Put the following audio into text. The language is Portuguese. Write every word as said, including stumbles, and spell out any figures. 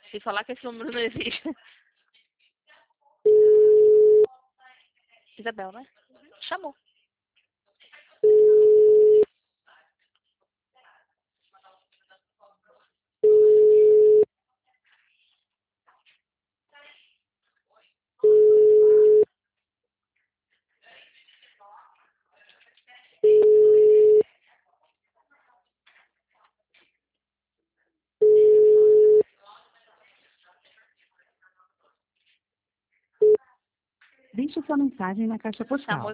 Se falar que esse número não existe. Isabel, né? Chamou. Deixe sua mensagem na caixa postal. Chamou.